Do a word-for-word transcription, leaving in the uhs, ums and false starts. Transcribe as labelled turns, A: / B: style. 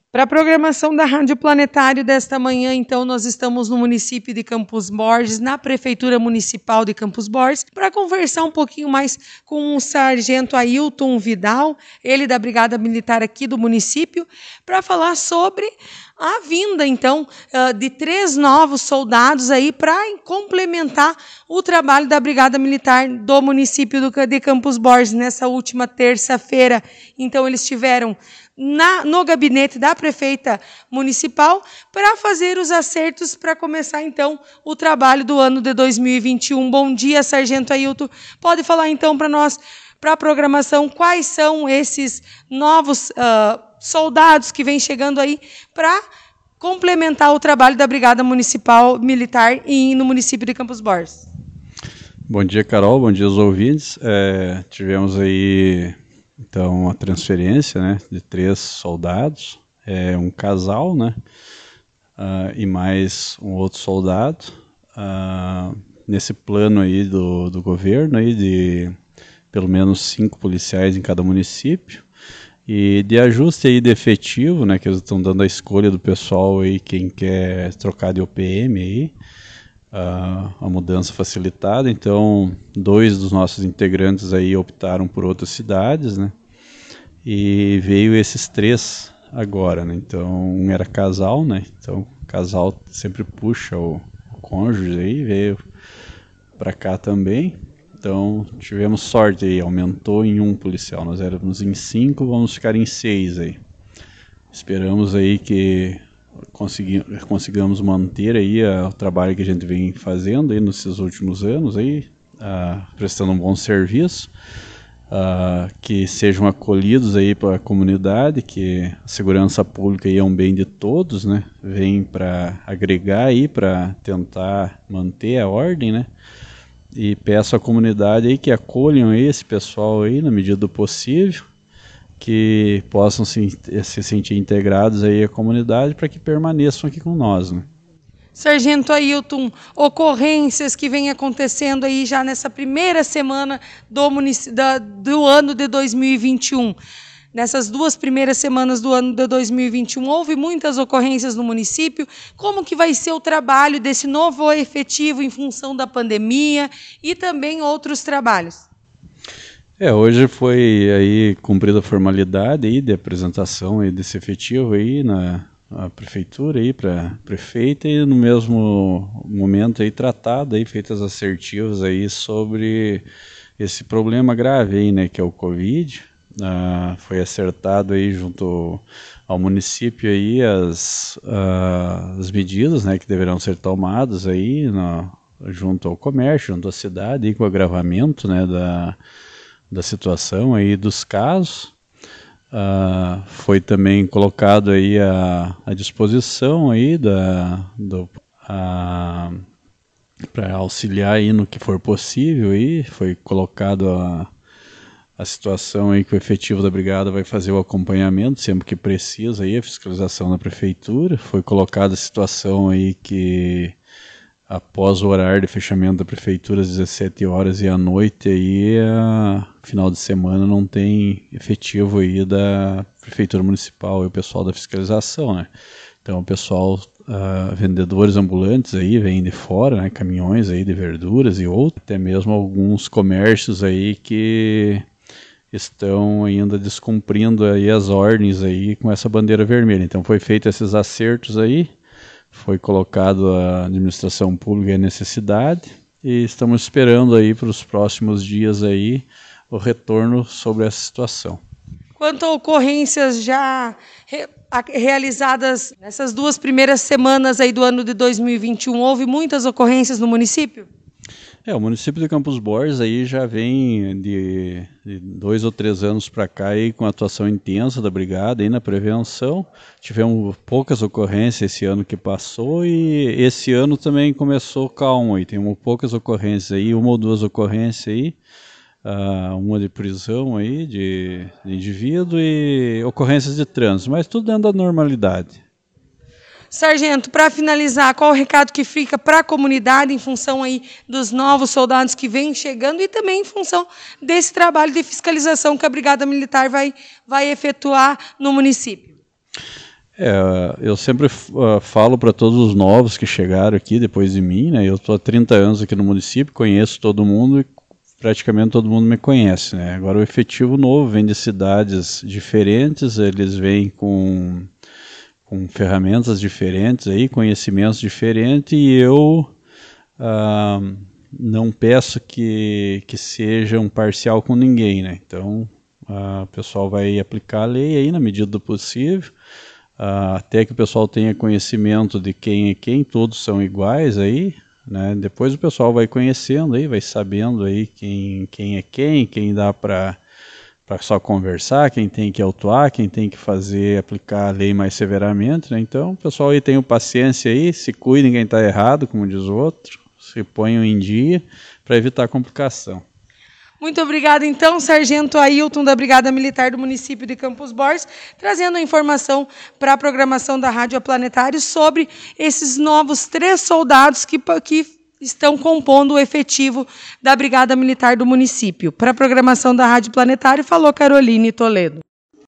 A: Para a programação da Rádio Planetário desta manhã, então, nós estamos no município de Campos Borges, na Prefeitura Municipal de Campos Borges, para conversar um pouquinho mais com o sargento Ailton Vidal, ele da Brigada Militar aqui do município, para falar sobre a vinda, então, de três novos soldados aí para complementar o trabalho da Brigada Militar do município de Campos Borges nessa última terça-feira. Então, eles tiveram Na, no gabinete da prefeita municipal para fazer os acertos para começar, então, o trabalho do ano de dois mil e vinte e um. Bom dia, sargento Ailton. Pode falar, então, para nós, para a programação, quais são esses novos uh, soldados que vêm chegando aí para complementar o trabalho da Brigada Municipal Militar em, no município de Campos Borges?
B: Bom dia, Carol. Bom dia aos ouvintes. É, tivemos aí... Então, a transferência, né, de três soldados, é um casal, né, uh, e mais um outro soldado, uh, nesse plano aí do, do governo, aí de pelo menos cinco policiais em cada município, e de ajuste aí de efetivo, né, que eles estão dando a escolha do pessoal aí, quem quer trocar de O P M aí, Uh, a mudança facilitada. Então, dois dos nossos integrantes aí optaram por outras cidades, né? E veio esses três agora, né? Então, um era casal, né? Então, o casal sempre puxa o, o cônjuge aí, veio para cá também. Então, tivemos sorte aí, aumentou em um policial. Nós éramos em cinco, vamos ficar em seis aí. Esperamos aí que Consegui, consigamos manter aí uh, o trabalho que a gente vem fazendo aí nesses últimos anos aí, uh, prestando um bom serviço, uh, que sejam acolhidos aí para a comunidade, que a segurança pública aí é um bem de todos, né? Vem para agregar aí, para tentar manter a ordem, né? E peço à comunidade aí que acolham aí esse pessoal aí na medida do possível, que possam se, se sentir integrados aí à comunidade para que permaneçam aqui com nós, né?
A: Sargento Ailton, ocorrências que vêm acontecendo aí já nessa primeira semana do, munic... da, do ano de dois mil e vinte e um. Nessas duas primeiras semanas do ano de dois mil e vinte e um, houve muitas ocorrências no município. Como que vai ser o trabalho desse novo efetivo em função da pandemia e também outros trabalhos?
B: É, hoje foi aí cumprida a formalidade aí de apresentação aí desse efetivo aí na, na prefeitura aí para prefeita, e no mesmo momento aí tratado aí, feitas assertivas aí sobre esse problema grave aí, né, que é o Covid. Ah, foi acertado aí junto ao município aí as, ah, as medidas, né, que deverão ser tomadas aí na, junto ao comércio, junto à cidade, aí, com o agravamento, né, da da situação aí dos casos. Uh, foi também colocado aí a, a disposição aí da, do, para auxiliar aí no que for possível aí, foi colocado a, a situação aí que o efetivo da brigada vai fazer o acompanhamento sempre que precisa aí, a fiscalização da prefeitura. Foi colocada a situação aí que após o horário de fechamento da prefeitura às dezessete horas e à noite, aí, a, final de semana, não tem efetivo aí da prefeitura municipal e o pessoal da fiscalização, né? Então o pessoal, uh, vendedores ambulantes aí, vêm de fora, né? Caminhões aí de verduras e outros, até mesmo alguns comércios aí que estão ainda descumprindo aí as ordens aí com essa bandeira vermelha. Então foi feito esses acertos aí, foi colocado a administração pública em necessidade e estamos esperando aí para os próximos dias aí o retorno sobre essa situação.
A: Quanto a ocorrências já re realizadas nessas duas primeiras semanas aí do ano de dois mil e vinte e um, houve muitas ocorrências no município?
B: É, o município de Campos Borges aí já vem de, de dois ou três anos para cá aí com a atuação intensa da brigada aí na prevenção. Tivemos poucas ocorrências esse ano que passou e esse ano também começou calmo aí. Temos poucas ocorrências aí, uma ou duas ocorrências aí, uh, uma de prisão aí de, de indivíduo e ocorrências de trânsito, mas tudo dentro da normalidade.
A: Sargento, para finalizar, qual o recado que fica para a comunidade em função aí dos novos soldados que vêm chegando e também em função desse trabalho de fiscalização que a Brigada Militar vai, vai efetuar no município?
B: É, eu sempre uh, falo para todos os novos que chegaram aqui depois de mim, né? Eu estou há trinta anos aqui no município, conheço todo mundo e praticamente todo mundo me conhece, né? Agora o efetivo novo vem de cidades diferentes, eles vêm com, com ferramentas diferentes, aí, conhecimentos diferentes, e eu uh, não peço que, que seja um parcial com ninguém, né? Então uh, o pessoal vai aplicar a lei aí na medida do possível. Uh, até que o pessoal tenha conhecimento de quem é quem, todos são iguais aí, né? Depois o pessoal vai conhecendo aí, vai sabendo aí quem, quem é quem, quem dá para só conversar, quem tem que autuar, quem tem que fazer, aplicar a lei mais severamente, né? Então o pessoal aí tenha paciência aí, se cuidem quem está errado, como diz o outro, se ponham em dia para evitar complicação.
A: Muito obrigada, então, Sargento Ailton, da Brigada Militar do município de Campos Borges, trazendo a informação para a programação da Rádio Planetário sobre esses novos três soldados que, que estão compondo o efetivo da Brigada Militar do município. Para a programação da Rádio Planetário, falou Caroline Toledo.